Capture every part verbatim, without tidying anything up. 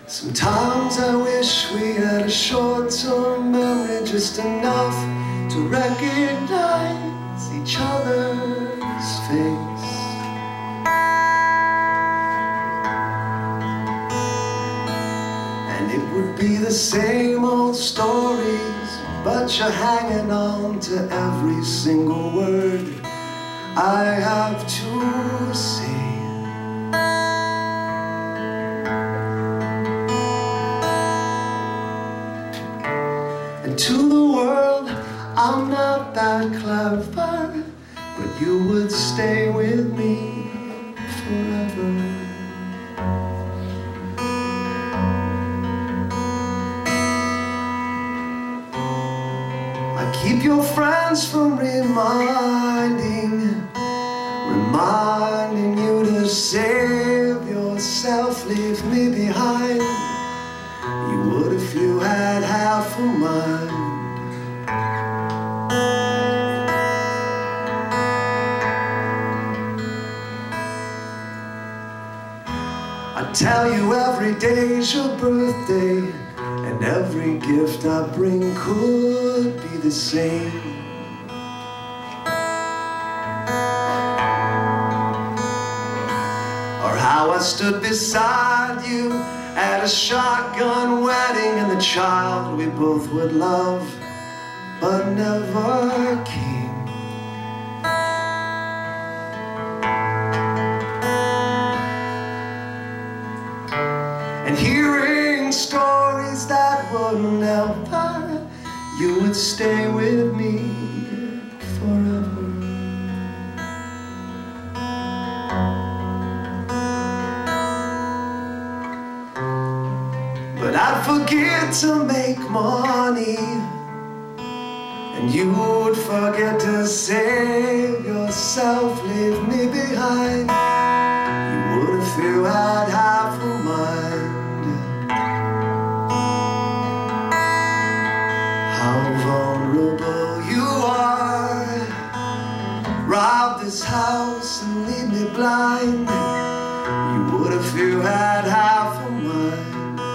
Sometimes I wish we had a short-term memory, just enough to recognize each other's face. And it would be the same old stories, but you're hanging on to every single word I have to say. And to the world, I'm not that clever, but you would stay with me forever. I keep your friends from reminding, reminding you to save yourself, leave me behind. You would if you had half a mind. I tell you every day's your birthday, and every gift I bring could be the same. Or how I stood beside you at a shotgun wedding, and the child we both would love but never came. And hearing stories that would never, you would stay with me forever. But I'd forget to make money, and you would forget to save yourself, leave me behind. You would if you had half a mind. How vulnerable you are. Rob this house and leave me blind. You would if you had half a mind.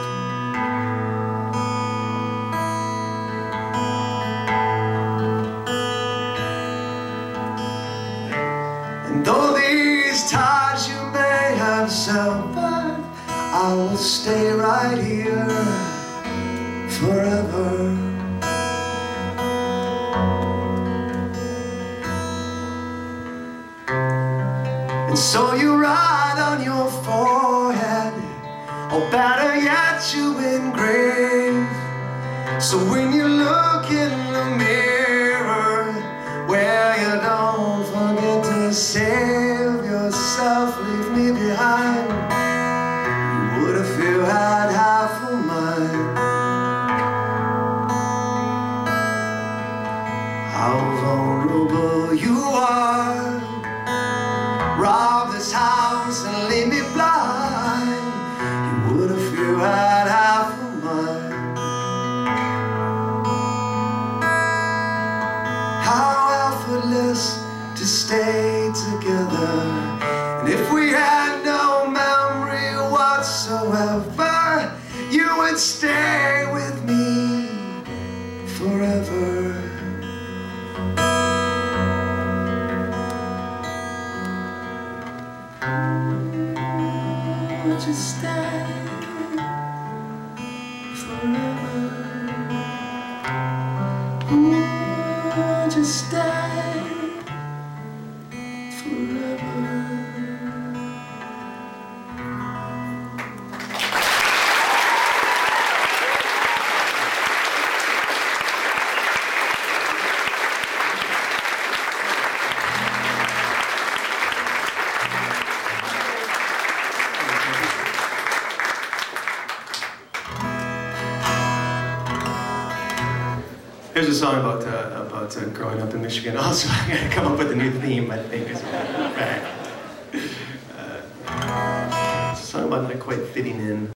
And though these ties you may have severed, I will stay right here forever. And so you write on your forehead, or better yet you engrave. So when you look in the mirror, where you don't forget to save yourself, leave me behind. You would if you had half a mind. How vulnerable you are. Rob this house and leave me blind. You would if you had half a mind. How effortless to stay together. And if we had no memory whatsoever, you would stay with me forever. Would you stay forever? Would you stay forever? Here's a song about uh, about uh, growing up in Michigan. Also, I gotta come up with a new theme, I think. As well. Right. Uh, it's a song about not quite fitting in.